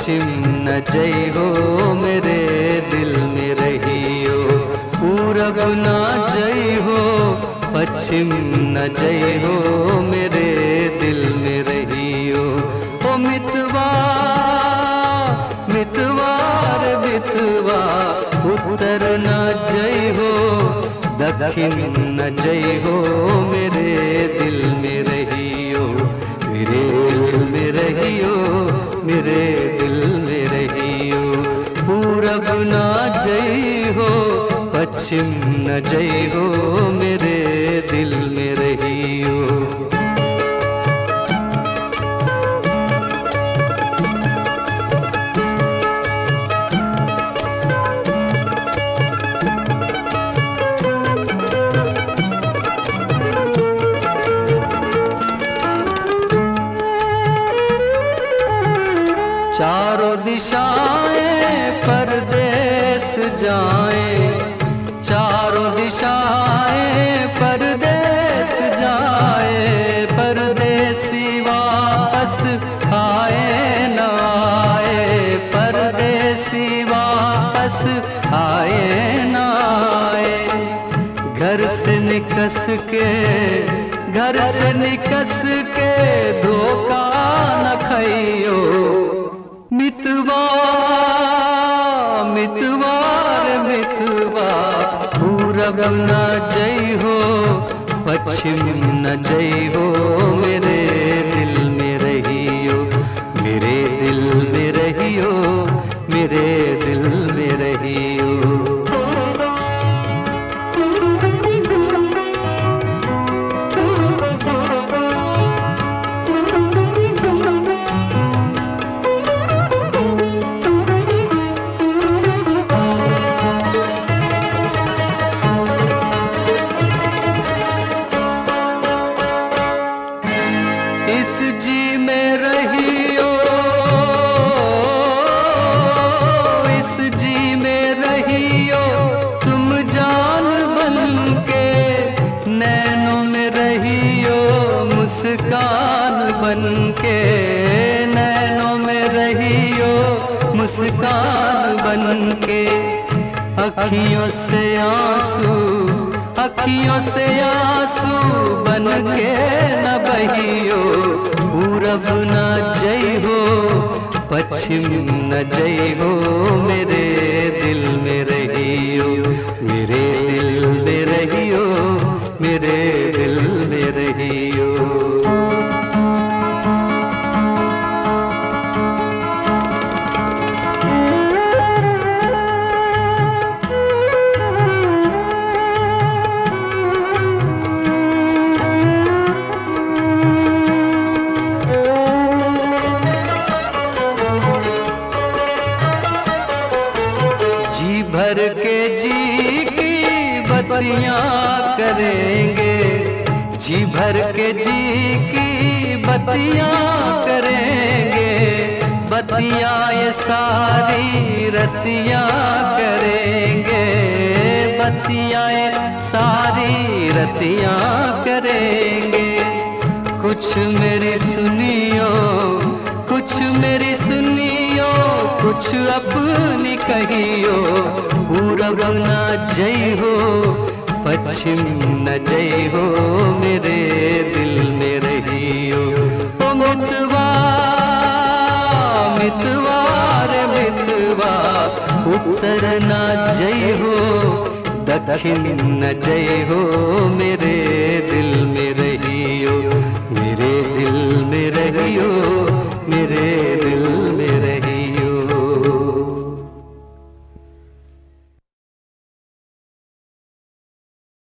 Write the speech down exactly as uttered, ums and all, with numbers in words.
पश्चिम न जय हो मेरे दिल में रहियो। पूरब न जय हो पश्चिम न जय हो मेरे दिल में रहियो। ओ मितवा मितवार मितवा उत्तर न जय हो दक्षिण न जय हो मेरे दिल में रहियो। मेरे दिल में रहियो मेरे दिल में रहियो। पूरब न जय हो पश्चिम न जय हो मेरे दिल में रहियो। चारों दिशाएं परदेस जाएं, चारों दिशाएं परदेस जाए। परदेसी वापस आए न आए, परदेसी वापस आए न आए। घर से निकस के घर से निकस के धोखा न खाइयो। मितवा मितवार मितवा पूरब न जय हो पश्चिम न जय हो मेरे दिल में रहियो। मेरे दिल में रहियो मेरे दिल में रहियो। इस जी में रहियो इस जी में रहियो तुम जान बन के। नैनों में रहियो मुस्कान बन के, नैनों में रहियो मुस्कान बन के। अखियों से आंसू अखियों से आंसू बन के न बहियो। पूरब न जय हो पश्चिम न जय हो मेरे दिल में रहियो। मेरे दिल में रहियो मेरे दिल में रहियो। जी भर के जी की बत्तियां करेंगे, जी भर के जी की बत्तियां करेंगे। बत्तियां ये सारी रतियां करेंगे, बत्तियां ये सारी रतियां करेंगे। कुछ मेरी सुनियो कुछ मेरी सुनियो कुछ अपनी कहियो। पूरब न जय हो पश्चिम न जय हो मेरे दिल में रहियो। ओ मितवा मितवार मितवा उत्तर न जय हो दक्षिण न जय हो मेरे